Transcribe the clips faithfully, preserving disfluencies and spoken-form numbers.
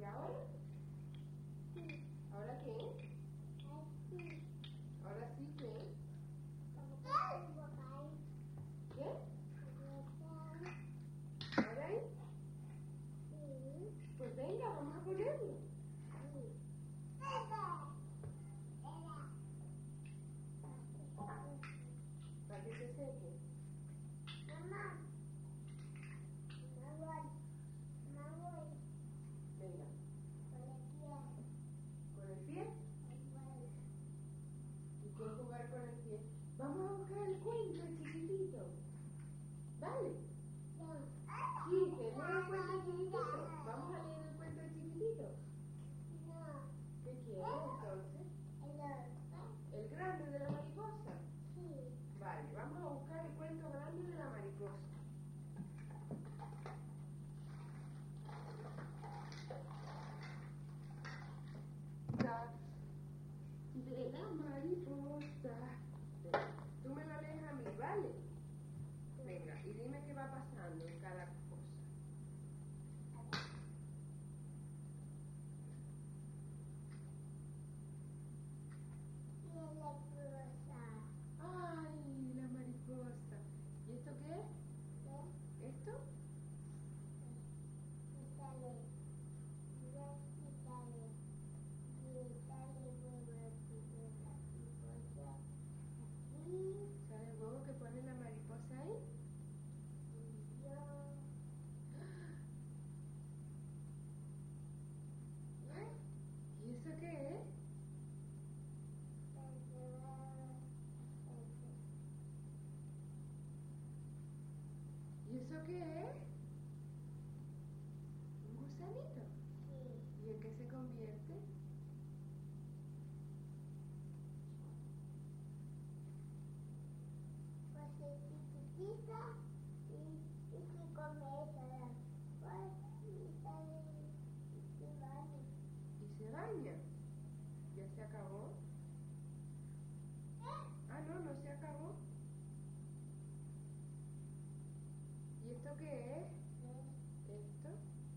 ahora? ¿Ahora qué? ¿Ahora sí qué? ¿Qué? ¿Ahora ahí? Pues venga, vamos a ponerlo. Para que se seque. Mamá, me voy, me voy, Venga. con el pie, ¿Con el pie? me voy. ¿Y qué jugar con el pie? Vamos a buscar el cuento, el chiquitito. ¿Vale? No. Sí, que lee el cuento chiquitito. Vamos a leer el cuento chiquitito. No. ¿Qué quieres entonces? El otro. ¿El grande de la mariposa? Sí. Vale, vamos a buscar el cuento grande de la mariposa. La de la mariposa. Venga, tú me lo lees a mí, ¿vale? Venga, y dime qué va pasando en cada cosa. Y el cruza. ¡Ay, la mariposa! ¿Y esto qué es? ¿Qué? ¿Esto? Quítale. Ya quítale. Quítale huevo, quítale aquí, porque aquí ¿Sabes el huevo que pone la mariposa ahí? yo. ¿Eh? ¿Y eso qué es? ¿Y eso qué es? ¿Un gusanito? Sí. ¿Y en qué se convierte? Pues es chiquitita y, y se come esa. Pues y sale y se baña. ¿Y se baña? ¿Ya se acabó? Ah, no, no se acabó. ¿Y esto qué es? ¿Esto?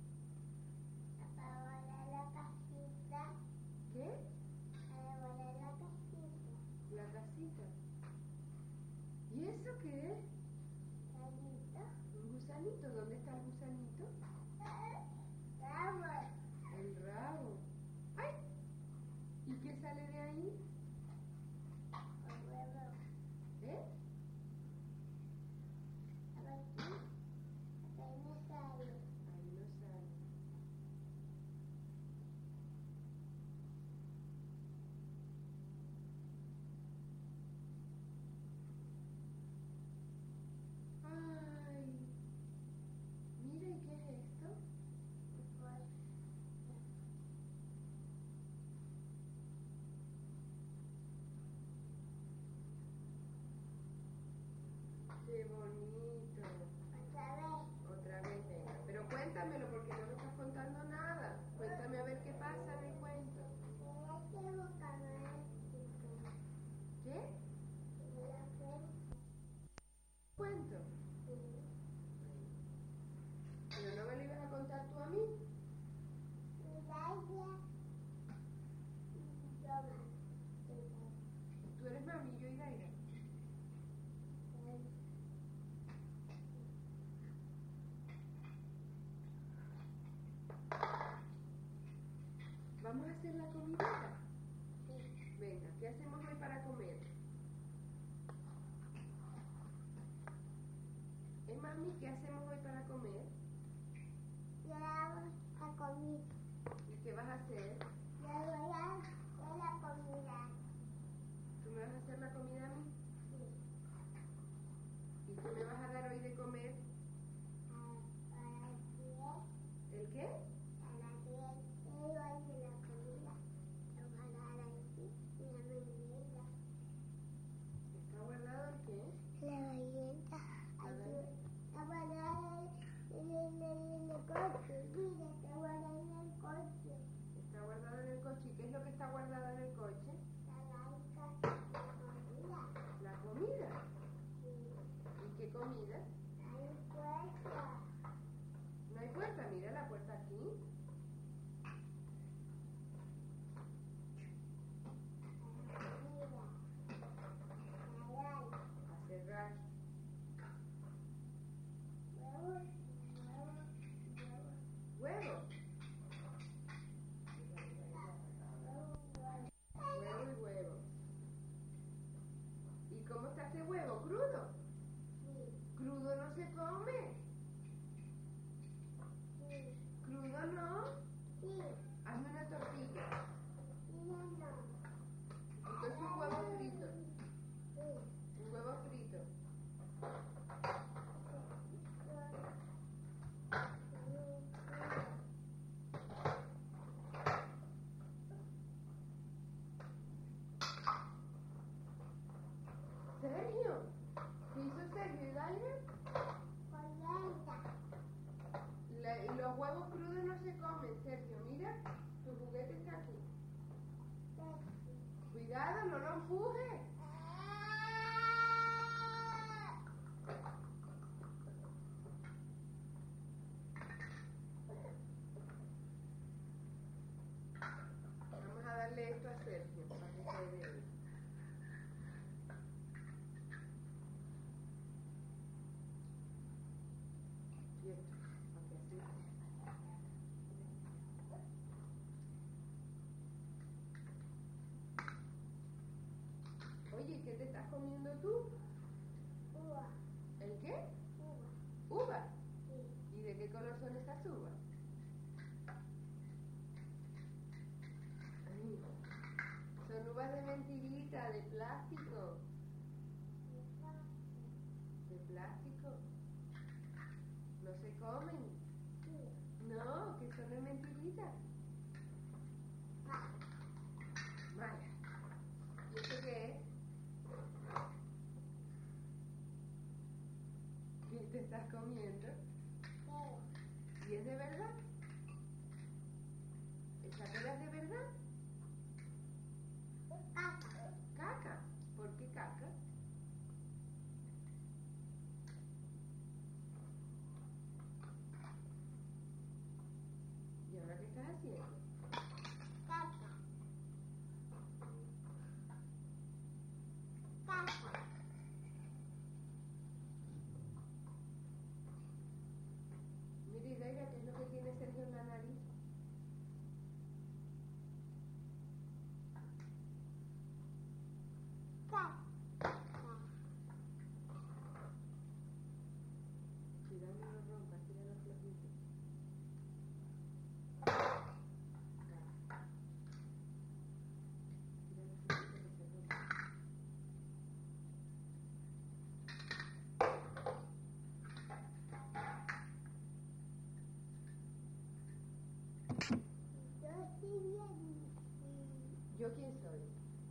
Para volar la casita. ¿Qué? Para volar la casita. La casita. ¿Y eso qué es? Salito. ¿Un gusanito? ¿Dónde está el gusanito? Vamos. El rabo. ¡Ay! ¿Y qué sale de ahí? El huevo. ¿Eh? A ver aquí. Apenas sale. Ahí no sale. ¡Ay! Mira, ¿y qué es esto? Pues, ¡Qué bonito! otra vez. Otra vez, venga. Pero cuéntamelo porque no me estás contando nada. Cuéntame a ver qué pasa en el cuento. Mira que buscar más. ¿Qué? Mira que. ¿Cuento? Pero no me lo ibas a contar tú a mí. Tú eres mami y yo Iraira. ¿Vamos a hacer la comidita? Venga, ¿qué hacemos hoy para comer? ¿Eh, mami, qué hacemos hoy para comer? Yo hago la comida. ¿Y qué vas a hacer? Yo voy a hacer la comida. ¿Tú me vas a hacer la comida a mí? Sí. ¿Y qué me vas a dar hoy de comer? A, a las diez. ¿El qué? A las diez. Yo voy a hacer la comida. Lo voy a dar aquí. La merienda. ¿Está guardado el qué? La merienda. La Aquí. merienda. La voy a dar el, el, el, el, el corte. Mira. nada, no lo empuje. Vamos a darle esto a Sergio para que se vea. Y esto, para que así. Oye, ¿qué te estás comiendo tú? Uva. ¿El qué? Uva. ¿Uva? Sí. ¿Y de qué color son estas uvas? Ay, son uvas de mentirita, de plástico. ¿De plástico? ¿No se comen? Sí. No, que son de mentirita. Mala. ¿Y esto qué es? ¿Qué te estás comiendo? Sí. ¿Y es de verdad? ¿Esa pera es de verdad? Caca. ¿Caca? ¿Por qué caca? ¿Y ahora qué estás haciendo? Caca. Caca. Mira, Idaira, ¿qué es lo que tiene Sergio en la nariz? Caca. Cuidado no lo rompas, tíralo flojito. Tíralo flojito que se rompa. Yo estoy bien. ¿Yo quién soy?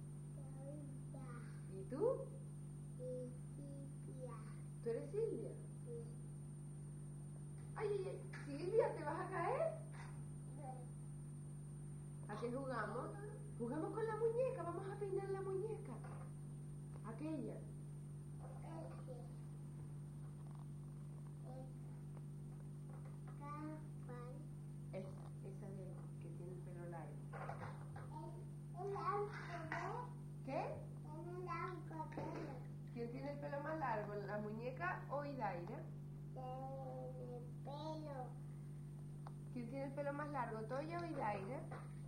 Soy ¿Y tú? Silvia. ¿Tú eres Silvia? Sí. Ay, ay, ay, Silvia, ¿te vas a caer? ¿A qué jugamos? Jugamos con la muñeca, vamos a peinar la muñeca. Aquella. Este. Capan. Es, esa de ahí, que tiene el pelo largo. El blanco, ¿Qué? ¿ves? El blanco, pero ¿Quién tiene el pelo más largo, la muñeca o Idaira? tiene pelo. ¿Quién tiene el pelo más largo, Toya o Idaira?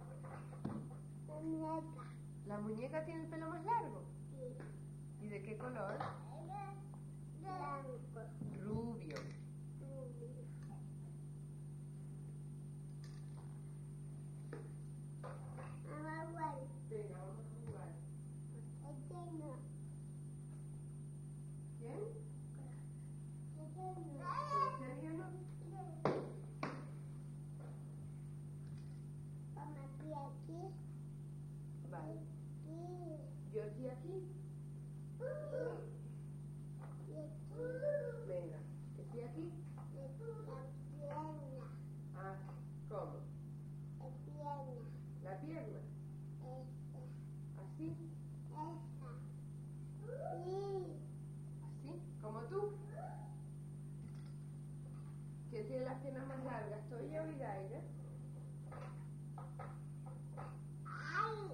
Muñeca. ¿La muñeca tiene el pelo más largo? Sí. ¿Y de qué color? Blanco. Rubio. Rubio. Mamá, igual. Venga, vamos a jugar. Este no. ¿Quién? Este no. ¿En serio no? Mamá, aquí, aquí. Vale. Aquí. ¿Yo estoy aquí? Y aquí. Venga. ¿Estoy aquí? La pierna. Ah, ¿cómo? La pierna. ¿La pierna? Esta. ¿Así? Esta. Sí. ¿Así? ¿Como tú? ¿Quién tiene las piernas más largas, Toya o Idaira? Ay.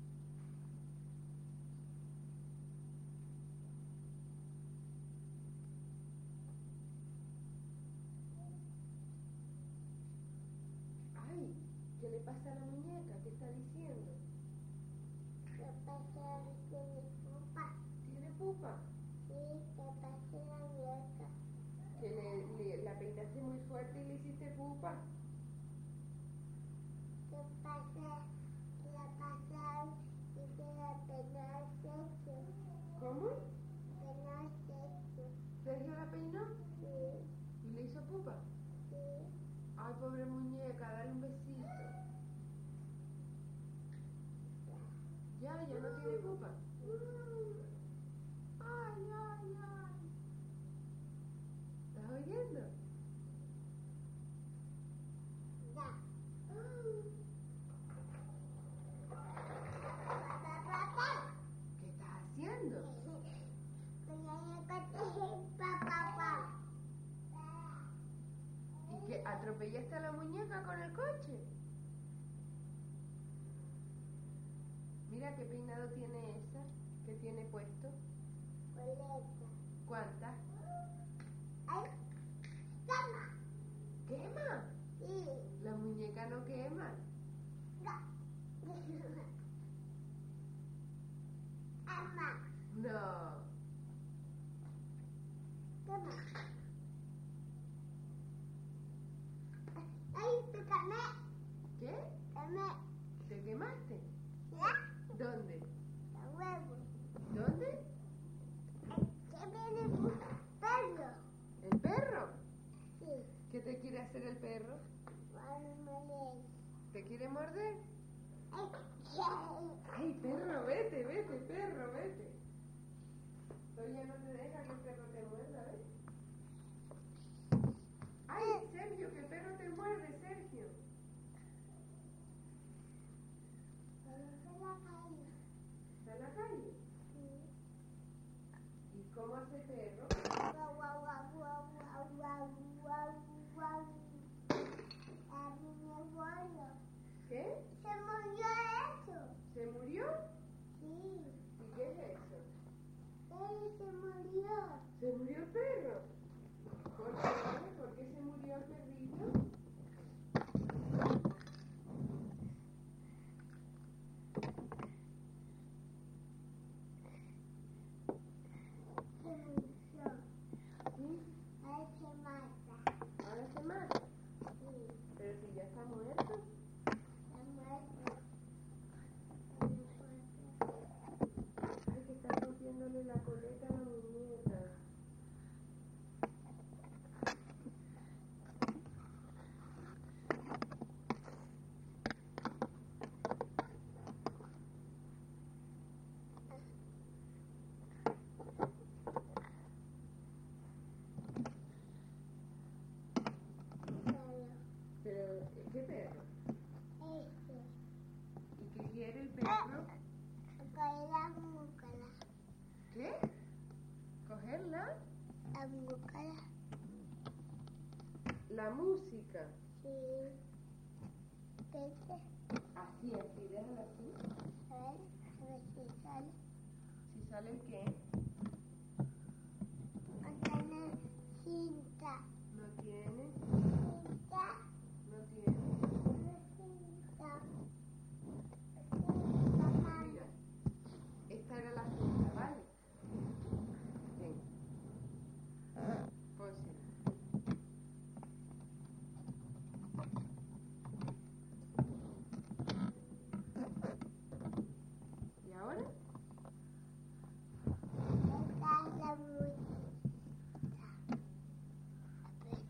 Ay, ¿qué le pasa a la muñeca? ¿Qué está diciendo? ¿Qué pasa con mi papá? ¿Tiene pupa? Sí, ¿qué pasa la muñeca? ¿Que le, le- la peinaste muy fuerte y le hiciste pupa? ¿Qué pasa? La pasaron y se la pegó al sexo. ¿Cómo? Pegó al sexo. ¿Sergio la peinó? Sí, ¿Y le hizo pupa? sí. Ay, pobre muñeca, dale un besito. Ya, ya no tiene pupa. Ay, ay, ay. ¿Estás oyendo? Ya. Papá, papá. Mira qué peinado tiene esa, que tiene puesto. Boleta. ¿Cuántas? ¡Ay! ¡Cama! ¿Quema? Sí. La muñeca no quema. No. Ama. No. Cama. ¡Ay, te quemé! ¿Qué? Quemé. ¿Te quemaste? ¿Ya? ¿Dónde? La huevo. ¿Dónde? ¿Qué viene un perro? ¿El perro? Sí. ¿Qué te quiere hacer el perro? Bueno, ¿Te quiere morder? ¡ay! ¡Ay, perro, vete, vete, perro, vete! Todavía no te deja que el perro te muerda, ¿ves? ¡Ay, Sergio, que el perro te muerde, Sergio! ¿Está en la calle? ¿Y cómo hace el perro? Guau, guau, guau, guau, guau, guau, guau, guau. A mí me muero. ¿Qué? Se murió eso. ¿Se murió? Sí. ¿Y qué es eso? Él se murió. ¿Se murió el perro? ¿Por qué? ¿Por qué se murió el perrito? Se murió. ¿Sí? Él se mata. ¿Ahora se mata? Sí. Pero si ya está muerto. Se muerto. Ay, que está rompiéndole la coleta a la muñeca. Pero, ¿qué perro? Este. ¿Y qué quiere el perro? Coger la múcala. ¿Qué? ¿Cogerla? La múcala. La música. Sí. Vete. Así, así, déjala así. A ver, a ver si sale. Si sale el qué, No tiene cinta. no tiene, Cinta. no tiene. Una cinta. Cinta, mamá. Mira, esta era la cinta, ¿vale? Ven. Pónsela. ¿Y ahora? Esta es la música. A ver.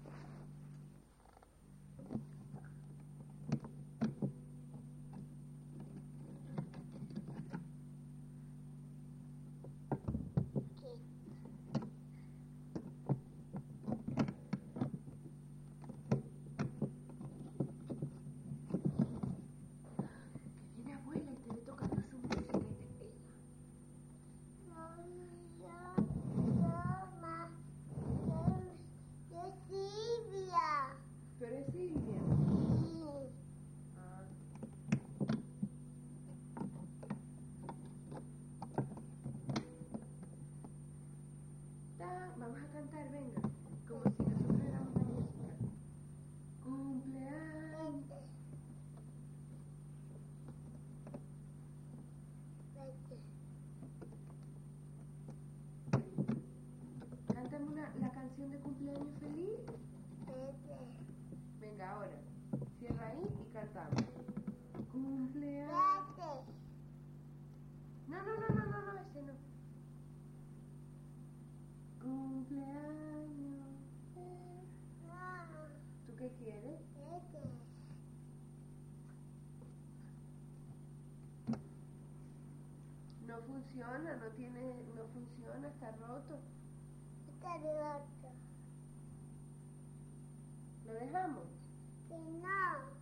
Aquí. Que viene abuela y te le toca dar su música y te pega. Yo, yo, yo, ma, yo, yo Silvia. Pero es Silvia. Sí. Ah. Ta, vamos a cantar, venga. Como si nosotros éramos la música. Cumpleaños. Vete, vete. Cántame una, la canción de cumpleaños feliz. Vete. Venga, ahora. Cierra ahí y cantamos. Cumpleaños. Vete. No, no, no, no, no, no, ese no. Cumpleaños. No, ¿Tú qué quieres? vete. No funciona, no tiene, no funciona, está roto. Está roto. ¿Lo dejamos? Que no.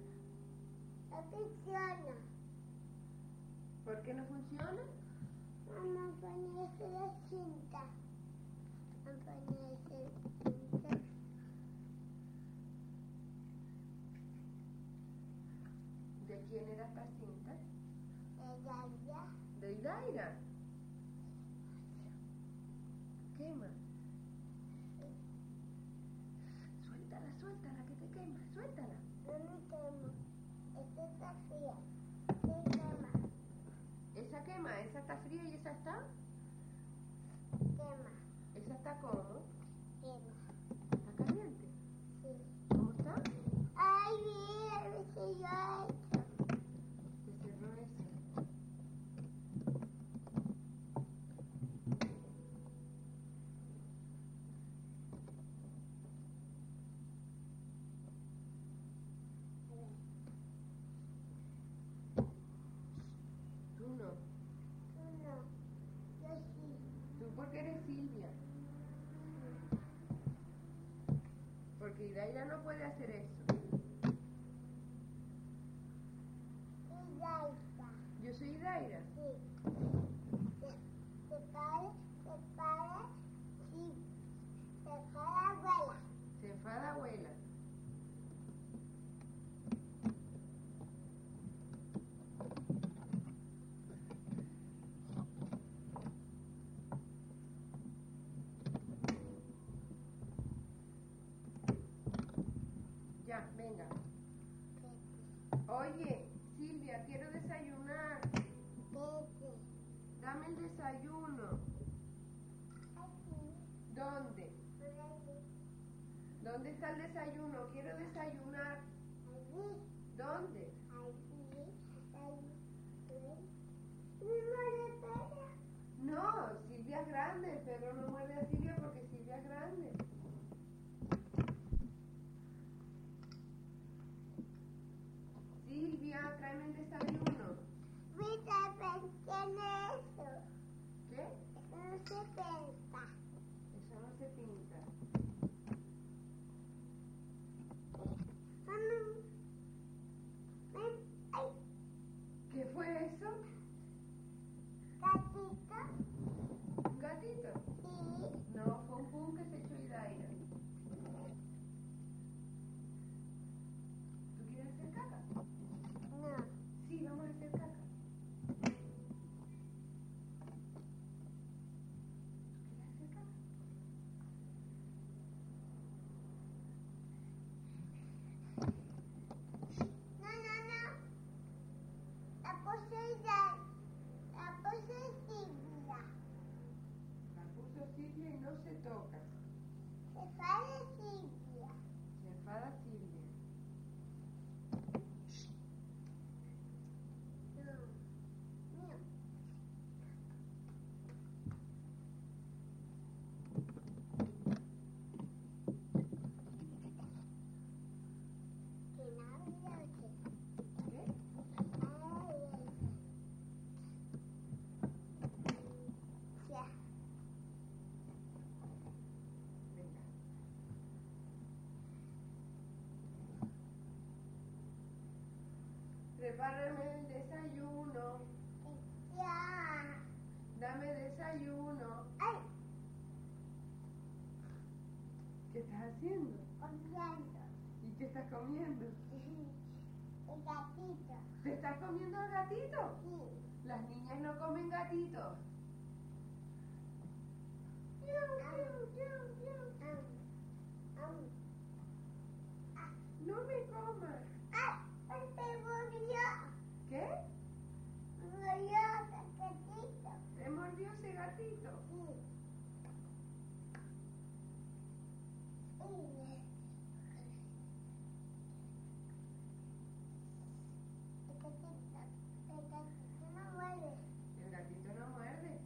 No funciona. ¿Por qué no funciona? Mamá, ponerse la cinta. Mamá, ponerse la cinta. ¿De quién era esta cinta? De Yaya. ¿De Idaira? Quema. Suéltala, suéltala, que te quema, suéltala. No me quemo. Esta está fría. Se quema. ¿Esa quema? ¿Esa está fría y esa está? Quema. ¿Esa está cómo? Quema. ¿Está caliente? Sí. ¿Cómo está? Ay, mira, me selló esto. Se cerró esa. Tú no. Tú no. Yo sí. Tú porque eres Silvia. Porque Idaira no puede hacer eso. Y ya está. Yo soy Idaira. Sí. Se, se para, se para, sí. Se para abuela. Se enfada abuela. Ya, venga. Oye, Silvia, quiero desayunar. Vete. Dame el desayuno. Aquí. ¿Dónde? Por aquí. ¿Dónde está el desayuno? Quiero desayunar. Allí. ¿Dónde? Allí. Allí. Mi madre pega. No, Silvia es grande. El perro no muerde a Silvia porque Silvia es grande. Silvia, tráeme el desayuno. Mira, tiene eso. ¿Qué? Eso no se pensa. Eso no se pinta. Mamá. Ven. Ay, ¿Qué fue eso? gatito. ¿Un gatito? Sí. No, fue un pum que se echó Idaira. ¿Tú quieres hacer caca? No. Sí, vamos a hacer caca. ¿Tú quieres hacer caca? No, no, no. La puse ya. La puse Silvia. La puso Silvia y no se toca. Se sale Silvia. Se enfada Silvia. No. Mío. Que no había que. ¿Qué? Ay, ya. Venga. Prepárame el desayuno. Ya. Dame desayuno. Ay, ¿Qué estás haciendo? comiendo. ¿Y qué estás comiendo? El gatito. ¿Te estás comiendo el gatito? Sí. Las niñas no comen gatitos. Am, am. No me comas. Ay, ay, te murió. ¿Qué? Murió el gatito. ¿Te mordió ese gatito? Sí. Sí. El gatito, el gatito no muere. El gatito no muerde.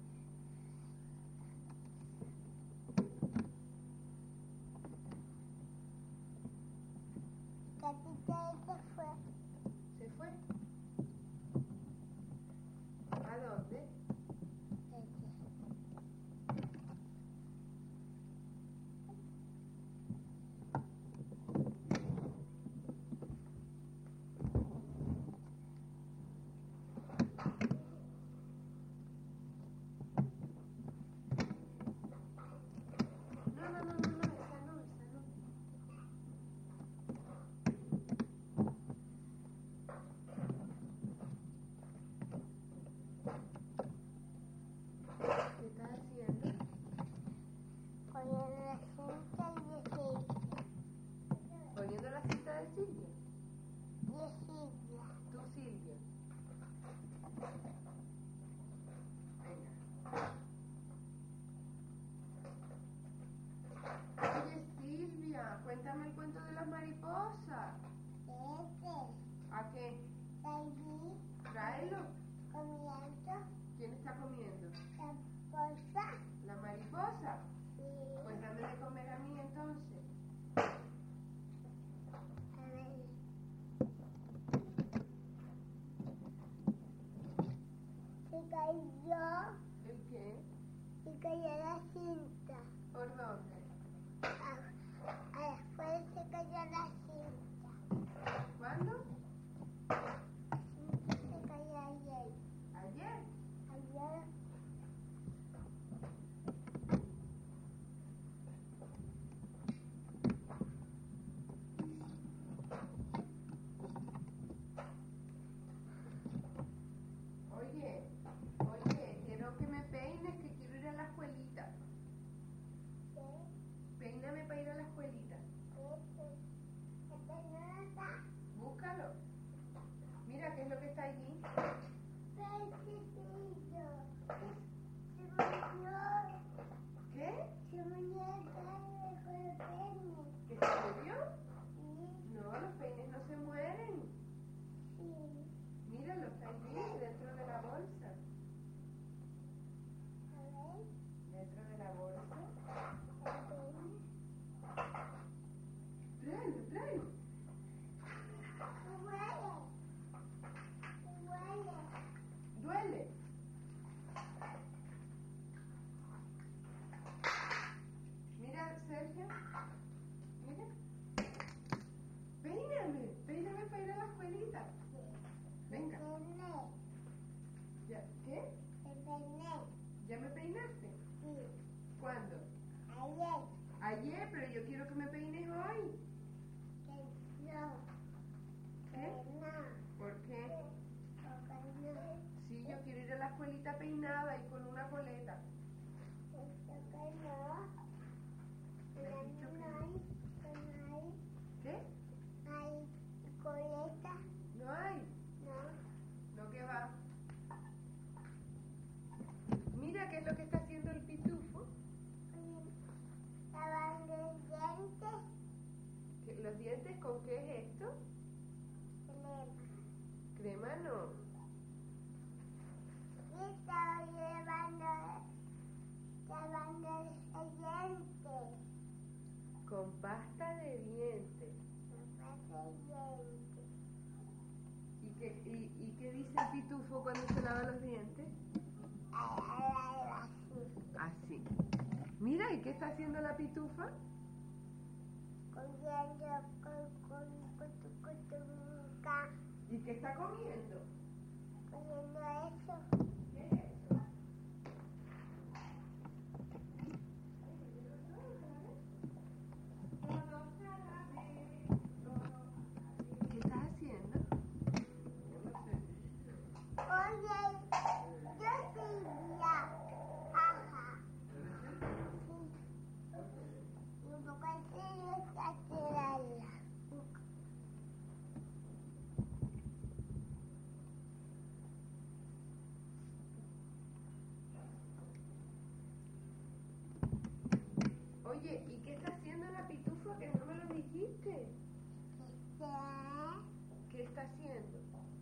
El gatito se fue. ¿Se fue? ¿A dónde? cayó, ¿El qué? y cayó la cinta. ¿Por dónde? A, a la fuerza se cayó la cinta. ¿Cuándo? Se cayó ayer. Ayer. Ayer. Oye, oye, quiero que me peines, que quiero ir a la escuelita. ¿Qué? Peíname para ir a la escuelita. Este. Este no está. Búscalo. Mira qué es lo que está allí. Pececillo. Se murió. ¿Qué? Se murió el padre con el pene. ¿Que se murió? Sí, No, los peines no se mueren. sí. Míralo, está allí, dentro de la bolsa. A ver, Dentro de la bolsa. el pene. Tráelo, tráelo. Huele. Huele. Duele. Mira, Sergio. Mira. Peíname, peíname para ir a la escuelita. Venga. Pene. Ya. ¿Qué? El pene. ¿Ya me peinaste? Sí. ¿Cuándo? Ayer. Ayer, pero yo quiero que me peines hoy. Que no. ¿Qué? Que no. ¿Por qué? Porque no. Sí, yo quiero ir a la escuelita peinada y con una coleta. Porque no. Me has dicho que No no. hay. No hay. ¿Qué? Hay coleta. No hay. No. No, que va. Mira qué es lo que está haciendo el pitufo. Lavando el diente. ¿Qué- ¿Los dientes con qué es esto? Crema. Crema no. Y estaba lavando, lavando el diente. Con pasta de dientes. Lavando el diente. ¿Y qué, y, y qué dice el pitufo cuando se lava los dientes? Así. Así. Mira, ¿y qué está haciendo la pitufa? Comiendo con, con, con tu, con tu boca. ¿Y qué está comiendo? Comiendo eso. ¿Qué es eso? ¿Qué estás haciendo? Yo no sé. Oye, yo soy ya. Ajá. Sí. Y un poco así está tirando. Oye, ¿y qué está haciendo la pitufa que no me lo dijiste? Se, ¿Qué está haciendo?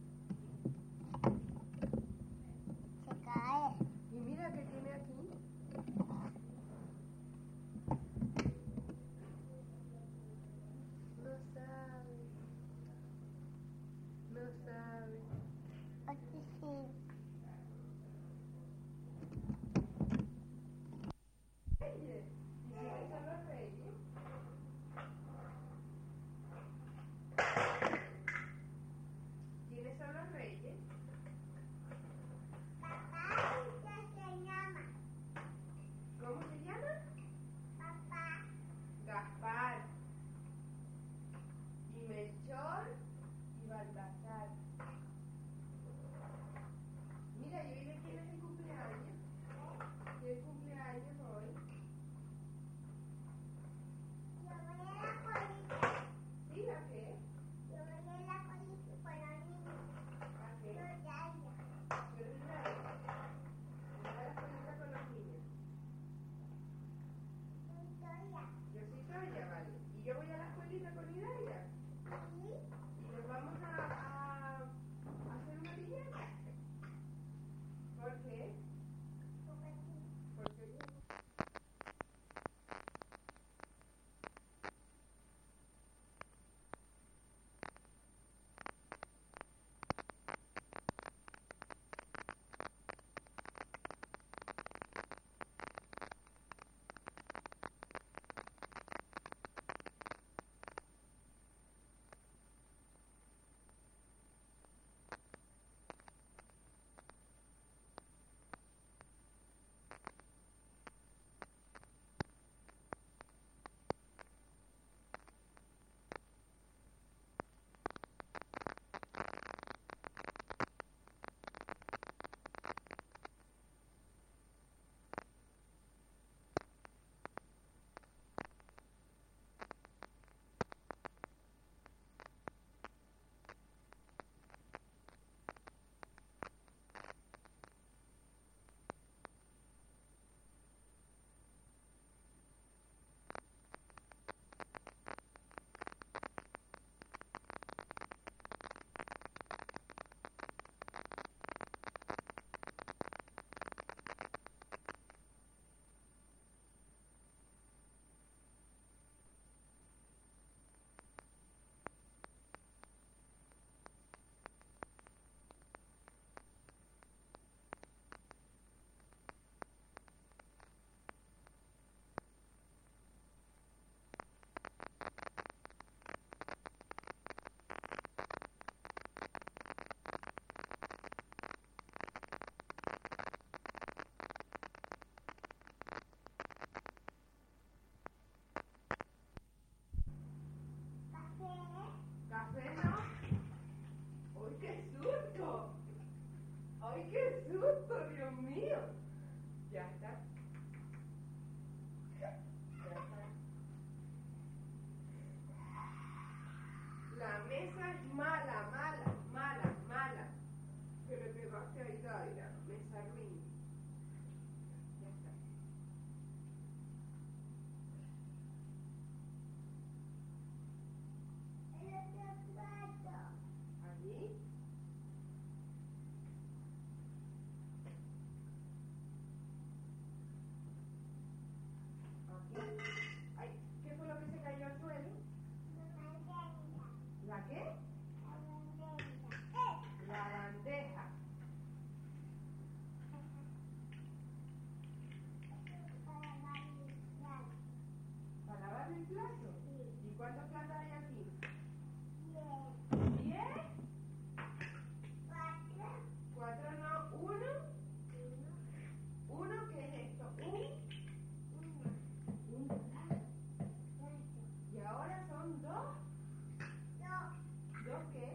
se cae. Y mira qué tiene aquí. No sabe. No sabe. Aquí sí. Reyes. ¿Y quiénes son los reyes? ¿Quiénes son los reyes? Papá, ¿qué se llama? ¿Cómo se llama? Papá. Gaspar. Y Melchor y Baltasar. Mira, ¿y hoy de quién es el cumpleaños? ¿Qué cumpleaños hoy? Yo voy a la colita. ¿Sí, a qué? Yo voy a la colita con los niños. ¿A Yo qué? ya, ya. ¿Tú eres la Voy a la escuelita con los niños. Soy Toya. Yo soy Toya, vale. ¿Y yo voy a la escuelita con Idalia? Sí. ¿Y nos vamos a, a, a hacer una piñata? ¿Por qué? Porque sí. Porque qué susto, Dios mío! Ya está. Ya está. La mesa es mala, mala, mala, mala. Que le pegaste ahí, Daira. Mesa ruin. Ya está. El otro plato. Allí. Aquí. Ay, ¿qué fue lo que se cayó al suelo? ¿La qué? La bandeja. ¿Para lavar el plato? ¿Y cuántos platos hay aquí? ¿Diez? ¿Cuatro no? ¿Uno? ¿Uno? ¿Qué es esto? ¿Un? Un plato. ¿Y ahora son dos? ¿Dos qué?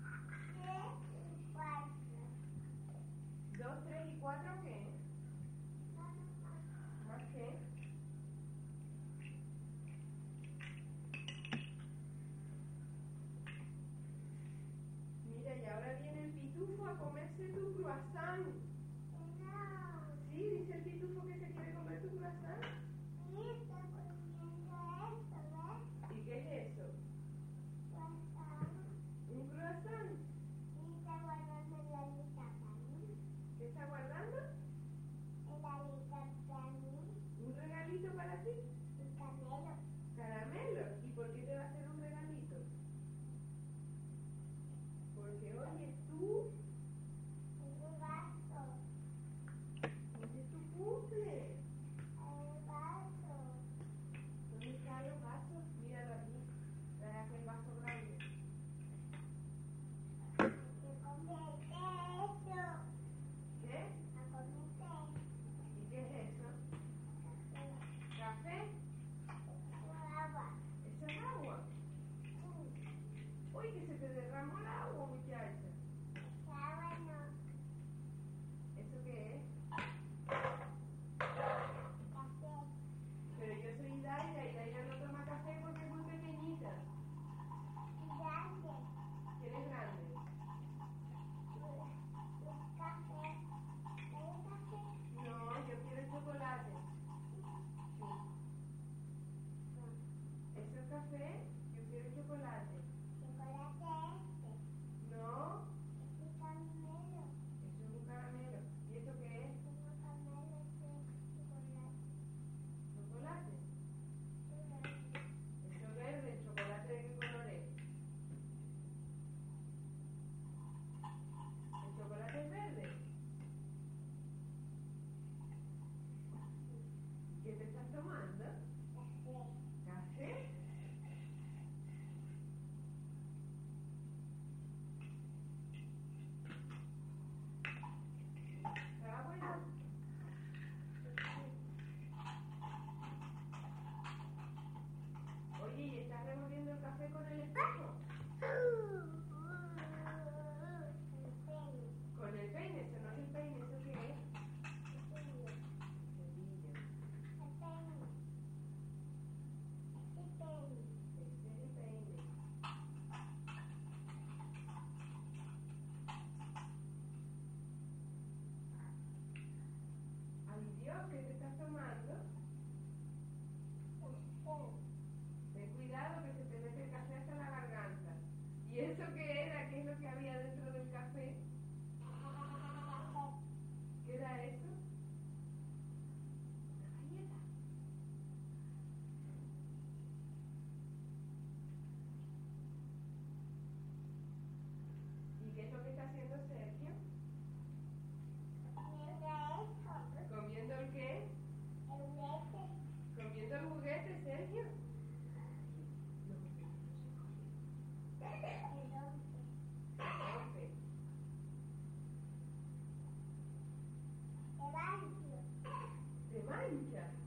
¿Dos, tres y cuatro qué? ¿Más qué? Mira, y ahora viene el pitufo a comerse tu croissant. Sí, dice el pitufo que se quiere comer tu croissant. ¿Y qué es eso? ¿Un croissant? ¿Qué está guardando? ¿Un regalito para ti? ¿Caramelo? ¿Y por qué te va a hacer un regalito? Porque hoy es tu... hoy es tu cumple. ¿Dónde están los vasos? Míralo aquí. Trae aquel vaso grande. ¿Qué? ¿Y qué es eso? ¿Café? ¿Eso es agua? Uy, que se te derramó el agua, muchacha. ¿Eso qué es? Pero yo soy Daira y Daira no toma café porque es muy pequeñita. ¿Quién es grande? No, yo quiero chocolate. ¿Eso es café? Yo quiero chocolate. No, eso es un caramelo. ¿Y esto qué es? ¿Chocolate? Eso es verde, ¿el chocolate de qué color es? ¿El chocolate es verde? ¿Qué te estás tomando? ¿Café? ¿Está bueno? Oye, ¿y estás revolviendo el café con el espejo? Con el peine, eso no es el peine, ¿eso qué es? Cepillo. Este es el peine. Ay, Dios, ¿qué te estás tomando? Ten cuidado que se te mete el café hasta la garganta. ¿Y eso qué era? ¿Qué es lo que había dentro del café? ¿Qué era eso? Una galleta. ¿Y qué es lo que está haciendo Sergio? ¿Comiendo el qué? ¿Comiendo el juguete, Sergio? Los juguetes no se comen. Se rompe. ¿Te mancha?